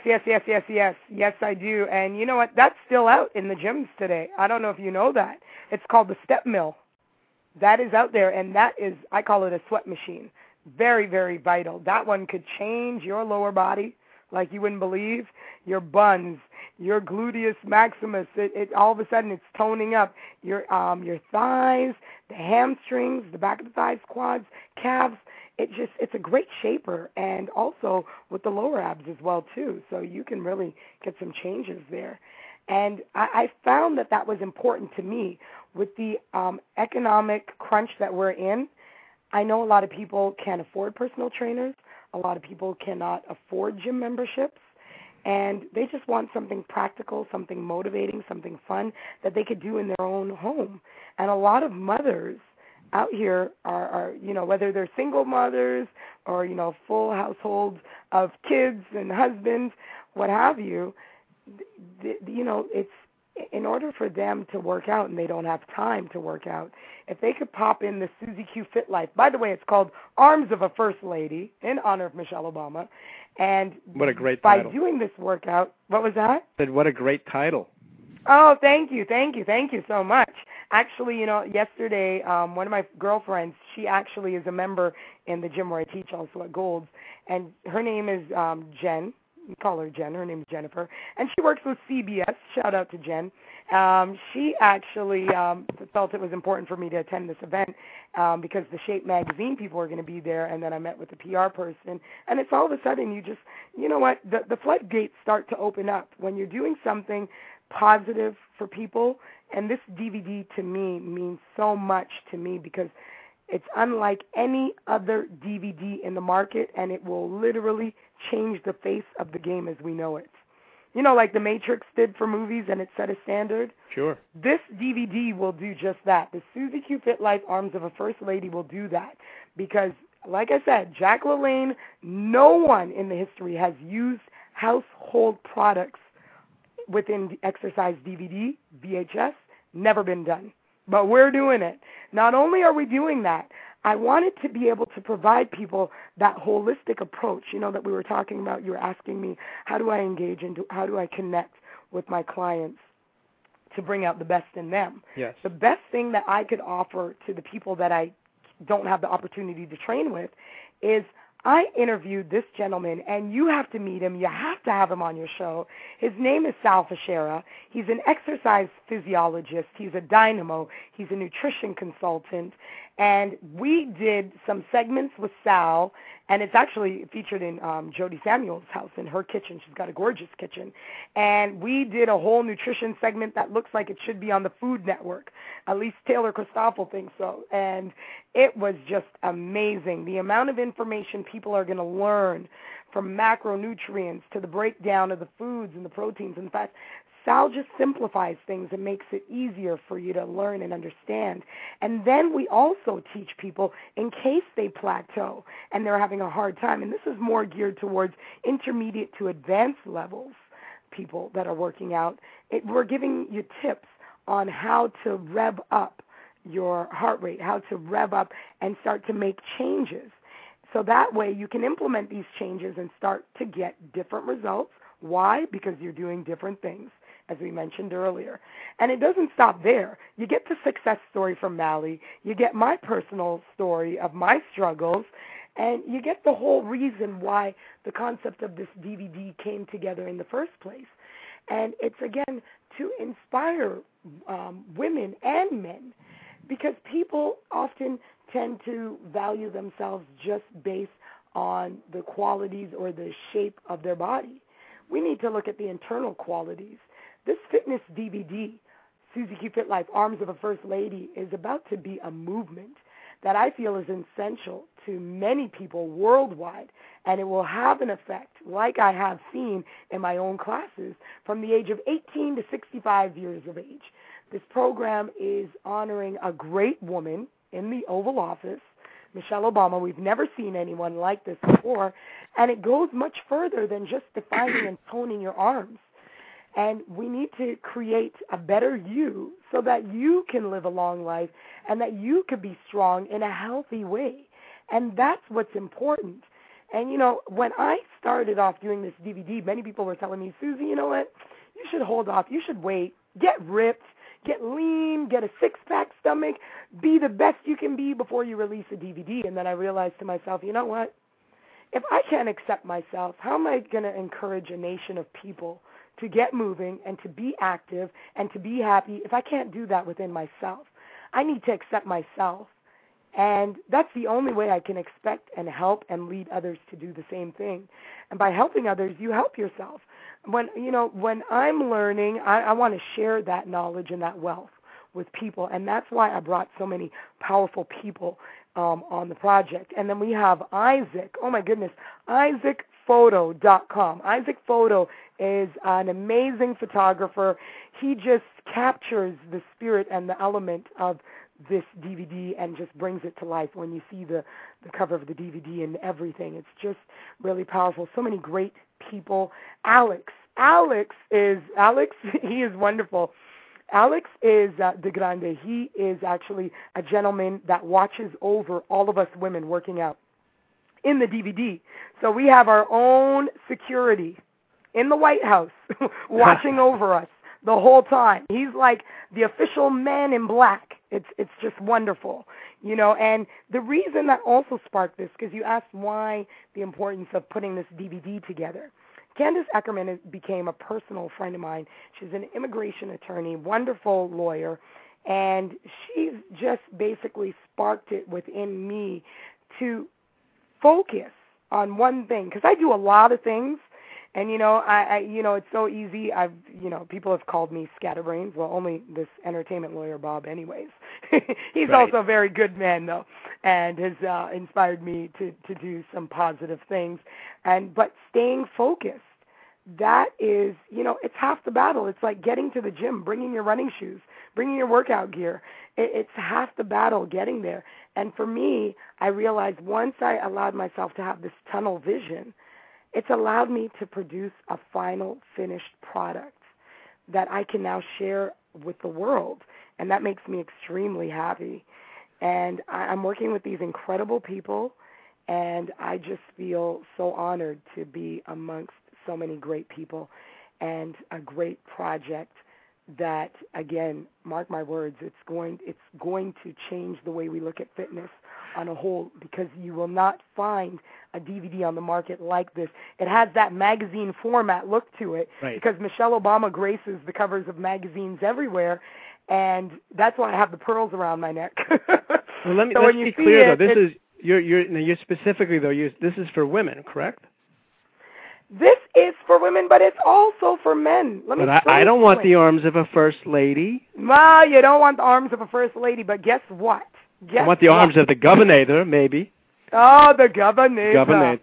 I do. And you know what? That's still out in the gyms today. I don't know if you know that. It's called the Step Mill. That is out there, and that is, I call it a sweat machine. Very, very vital. That one could change your lower body like you wouldn't believe. Your buns, your gluteus maximus, it all of a sudden it's toning up your thighs, the hamstrings, the back of the thighs, quads, calves. It's a great shaper, and also with the lower abs as well too. So you can really get some changes there. And I found that was important to me with the economic crunch that we're in. I know a lot of people can't afford personal trainers. A lot of people cannot afford gym memberships. And they just want something practical, something motivating, something fun that they could do in their own home. And a lot of mothers out here are whether they're single mothers or, full households of kids and husbands, what have you, it's in order for them to work out, and they don't have time to work out, if they could pop in the Susie Q Fit Life. By the way, it's called Arms of a First Lady in honor of Michelle Obama. And what a great title. By doing this workout, what was that? I said, what a great title. Oh, thank you so much. Actually, yesterday, one of my girlfriends, she actually is a member in the gym where I teach also at Gold's, and her name is Jen. We call her Jen. Her name is Jennifer. And she works with CBS. Shout out to Jen. She actually felt it was important for me to attend this event because the Shape magazine people were going to be there, and then I met with the PR person. And it's all of a sudden the floodgates start to open up when you're doing something positive for people. And this DVD to me means so much to me because it's unlike any other DVD in the market, and it will literally change the face of the game as we know it. Like The Matrix did for movies, and it set a standard. Sure. This DVD will do just that. The Susie Q Fit Life Arms of a First Lady will do that because, like I said, Jack LaLanne, no one in the history has used household products within the exercise DVD, VHS, never been done. But we're doing it. Not only are we doing that, I wanted to be able to provide people that holistic approach, that we were talking about. You were asking me, how do I engage and how do I connect with my clients to bring out the best in them? Yes. The best thing that I could offer to the people that I don't have the opportunity to train with is I interviewed this gentleman, and you have to meet him. You have to have him on your show. His name is Sal Fischera. He's an exercise physiologist. He's a dynamo. He's a nutrition consultant. And we did some segments with Sal, and it's actually featured in Jody Samuel's house in her kitchen. She's got a gorgeous kitchen. And we did a whole nutrition segment that looks like it should be on the Food Network. At least Taylor Christoffel thinks so. And it was just amazing. The amount of information people are going to learn, from macronutrients to the breakdown of the foods and the proteins and the fats. Sal just simplifies things and makes it easier for you to learn and understand. And then we also teach people in case they plateau and they're having a hard time. And this is more geared towards intermediate to advanced levels, people that are working out. We're giving you tips on how to rev up your heart rate, how to rev up and start to make changes. So that way you can implement these changes and start to get different results. Why? Because you're doing different things, as we mentioned earlier. And it doesn't stop there. You get the success story from Mally. You get my personal story of my struggles. And you get the whole reason why the concept of this DVD came together in the first place. And it's, again, to inspire women and men, because people often tend to value themselves just based on the qualities or the shape of their body. We need to look at the internal qualities. This fitness DVD, Susie Q Fit Life, Arms of a First Lady, is about to be a movement that I feel is essential to many people worldwide, and it will have an effect, like I have seen in my own classes, from the age of 18 to 65 years of age. This program is honoring a great woman in the Oval Office, Michelle Obama. We've never seen anyone like this before. And it goes much further than just defining and toning your arms. And we need to create a better you so that you can live a long life and that you could be strong in a healthy way. And that's what's important. And, you know, when I started off doing this DVD, many people were telling me, Susie, you know what? You should hold off. You should wait. Get ripped. Get lean. Get a six-pack stomach. Be the best you can be before you release a DVD. And then I realized to myself, you know what? If I can't accept myself, how am I going to encourage a nation of people to get moving and to be active and to be happy if I can't do that within myself? I need to accept myself. And that's the only way I can expect and help and lead others to do the same thing. And by helping others, you help yourself. When I'm learning, I want to share that knowledge and that wealth with people. And that's why I brought so many powerful people on the project. And then we have Isaac. Oh, my goodness. IsaacPhoto.com. Isaac Photo is an amazing photographer. He just captures the spirit and the element of this DVD and just brings it to life when you see the cover of the DVD and everything. It's just really powerful. So many great people. Alex, he is wonderful. Alex is de Grande. He is actually a gentleman that watches over all of us women working out in the DVD. So we have our own security in the White House watching over us the whole time. He's like the official man in black. It's just wonderful, you know. And the reason that also sparked this, because you asked why the importance of putting this DVD together. Candace Eckerman became a personal friend of mine. She's an immigration attorney, wonderful lawyer, and she's just basically sparked it within me to focus on one thing, because I do a lot of things. And, you know, I it's so easy. People have called me scatterbrains. Well, only this entertainment lawyer, Bob, anyways. He's right. also a very good man, though, and has inspired me to do some positive things. But staying focused, that is, it's half the battle. It's like getting to the gym, bringing your running shoes, bringing your workout gear. It's half the battle getting there. And for me, I realized once I allowed myself to have this tunnel vision, it's allowed me to produce a final finished product that I can now share with the world, and that makes me extremely happy. And I'm working with these incredible people, and I just feel so honored to be amongst so many great people and a great project that, again, mark my words, it's going to change the way we look at fitness on a whole, because you will not find a DVD on the market like this. It has that magazine format look to it, right, because Michelle Obama graces the covers of magazines everywhere, and that's why I have the pearls around my neck. Well, let's be clear, though. This is you're specifically, though. This is for women, correct? This is for women, but it's also for men. But I don't want the arms of a first lady. Well, you don't want the arms of a first lady, but guess what? I want the arms of the governor, maybe. Oh, the governor.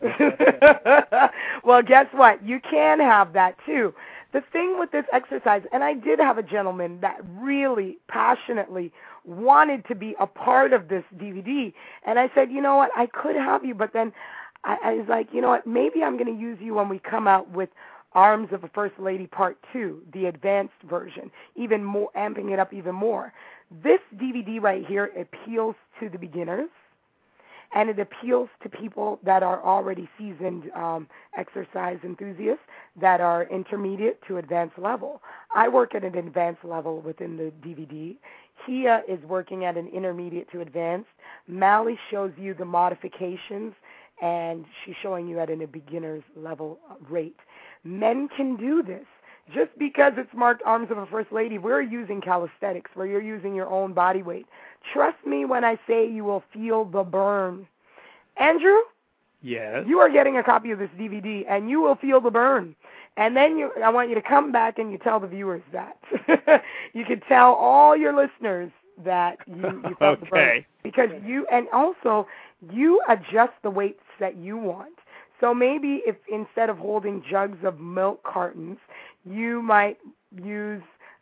Well, guess what? You can have that, too. The thing with this exercise, and I did have a gentleman that really passionately wanted to be a part of this DVD, and I said, you know what, I could have you, but then I was like, you know what, maybe I'm going to use you when we come out with Arms of a First Lady Part 2, the advanced version, even more, amping it up even more. This DVD right here appeals to the beginners, and it appeals to people that are already seasoned exercise enthusiasts that are intermediate to advanced level. I work at an advanced level within the DVD. Hia is working at an intermediate to advanced. Mally shows you the modifications, and she's showing you at a beginner's level rate. Men can do this. Just because it's marked Arms of a First Lady, we're using calisthenics, where you're using your own body weight. Trust me when I say you will feel the burn. Andrew? Yes? You are getting a copy of this DVD, and you will feel the burn. And then I want you to come back and you tell the viewers that. You can tell all your listeners that you felt the burn. Because you adjust the weights that you want. So maybe if instead of holding jugs of milk cartons, you might use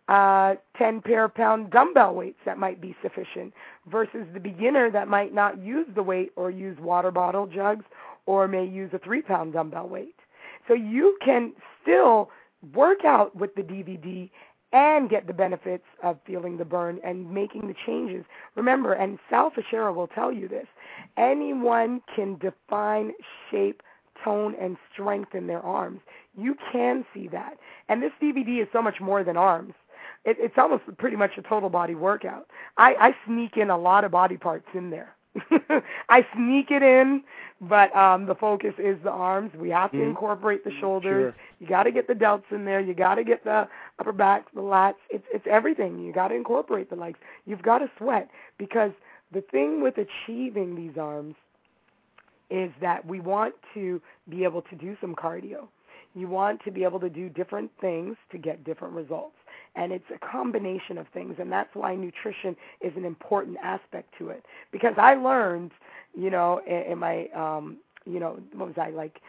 10 pair-pound dumbbell weights that might be sufficient versus the beginner that might not use the weight or use water bottle jugs or may use a 3-pound dumbbell weight. So you can still work out with the DVD and get the benefits of feeling the burn and making the changes. Remember, and Sal Fischera will tell you this, anyone can define shape, tone, and strength in their arms. You can see that. And this DVD is so much more than arms. It's almost pretty much a total body workout. I sneak in a lot of body parts in there. I sneak it in, but the focus is the arms. We have to incorporate the shoulders. Sure. You got to get the delts in there. You got to get the upper back, the lats. It's everything. You got to incorporate the legs. You've got to sweat, because the thing with achieving these arms is that we want to be able to do some cardio. You want to be able to do different things to get different results. And it's a combination of things, and that's why nutrition is an important aspect to it. Because I learned, in my, what was I, like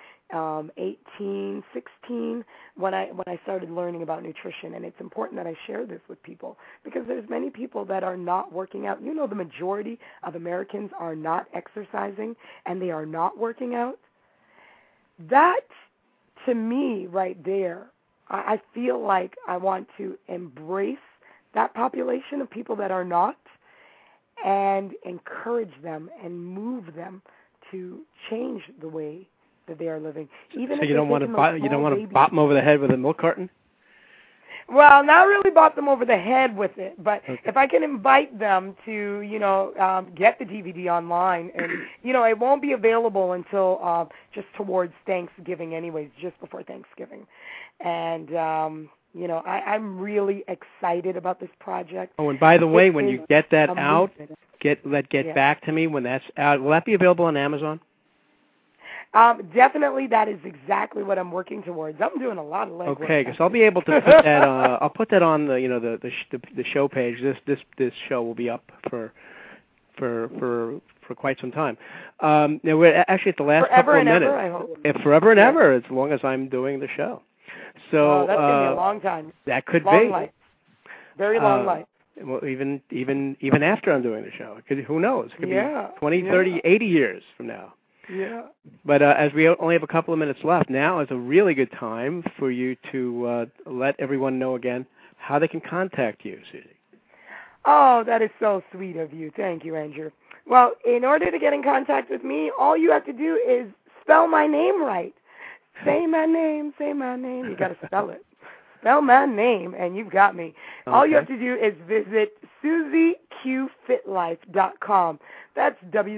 18, 16, when I started learning about nutrition. And it's important that I share this with people, because there's many people that are not working out. The majority of Americans are not exercising, and they are not working out. That, to me, right there, I feel like I want to embrace that population of people that are not and encourage them and move them to change the way that they are living. Even so if you don't want to bop them over the head with a milk carton? Well, not really bop them over the head with it, but okay. If I can invite them to, get the DVD online, and, it won't be available until just towards Thanksgiving anyways, just before Thanksgiving. And, I'm really excited about this project. Oh, and by the way, when you get that out, get back to me when that's out. Will that be available on Amazon? Definitely, that is exactly what I'm working towards. I'm doing a lot of legwork. Okay, because I'll be able to put that. I'll put that on the show page. This show will be up for quite some time. We're actually at the last forever couple of minutes. Forever and ever, I hope. Forever and ever, as long as I'm doing the show. So that's gonna be a long time. That could long be life. Very long life. Well, even after I'm doing the show, who knows? It could be 20, 30, 80 years from now. Yeah. But as we only have a couple of minutes left, now is a really good time for you to let everyone know again how they can contact you, Susie. Oh, that is so sweet of you. Thank you, Andrew. Well, in order to get in contact with me, all you have to do is spell my name right. Say my name, say my name. You got to spell it. Spell my name, and you've got me. Okay. All you have to do is visit SusieQFitLife.com. That's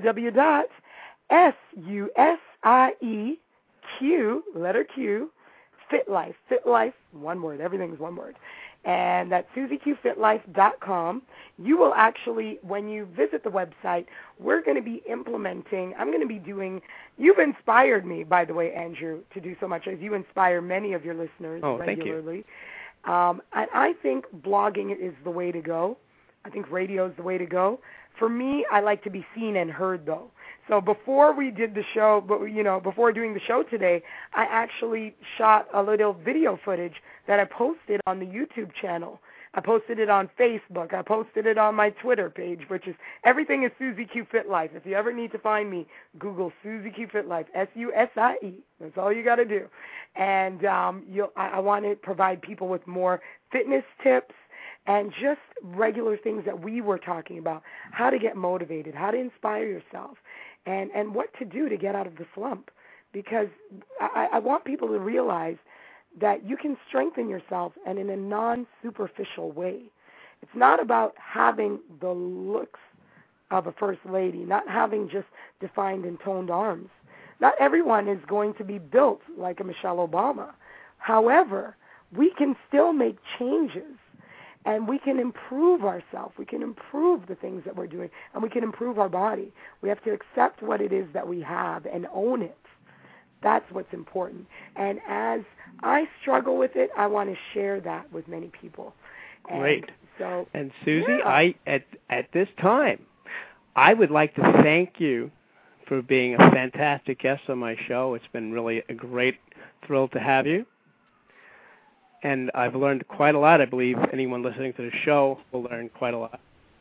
www.SUSIEQ, letter Q, FitLife. FitLife, one word. Everything's one word. And that's SusieQFitLife.com. You will actually, when you visit the website, we're going to be implementing, I'm going to be doing, you've inspired me, by the way, Andrew, to do so much, as you inspire many of your listeners regularly. Thank you. And I think blogging is the way to go. I think radio is the way to go. For me, I like to be seen and heard, though. So before we did the show, before doing the show today, I actually shot a little video footage that I posted on the YouTube channel. I posted it on Facebook. I posted it on my Twitter page, which is, everything is Susie Q Fit Life. If you ever need to find me, Google Susie Q Fit Life, SUSIE. That's all you got to do. And I want to provide people with more fitness tips and just regular things that we were talking about, how to get motivated, how to inspire yourself, and what to do to get out of the slump. Because I want people to realize that you can strengthen yourself, and in a non-superficial way. It's not about having the looks of a first lady, not having just defined and toned arms. Not everyone is going to be built like a Michelle Obama. However, we can still make changes, and we can improve ourselves. We can improve the things that we're doing, and we can improve our body. We have to accept what it is that we have and own it. That's what's important. And as I struggle with it, I want to share that with many people. Great. So, and Susie, at this time, I would like to thank you for being a fantastic guest on my show. It's been really a great thrill to have you. and I've learned quite a lot. I believe anyone listening to the show will learn quite a lot.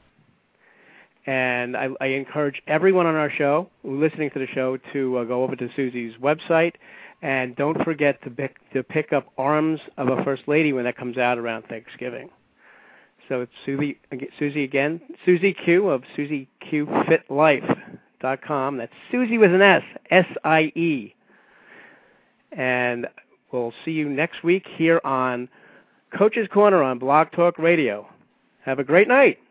And I encourage everyone on our show, listening to the show, to go over to Susie's website, and don't forget to pick up Arms of a First Lady when that comes out around Thanksgiving. So it's Susie again, Susie Q of SusieQFitLife.com. That's Susie with an S, S-I-E. And we'll see you next week here on Coach's Corner on Blog Talk Radio. Have a great night.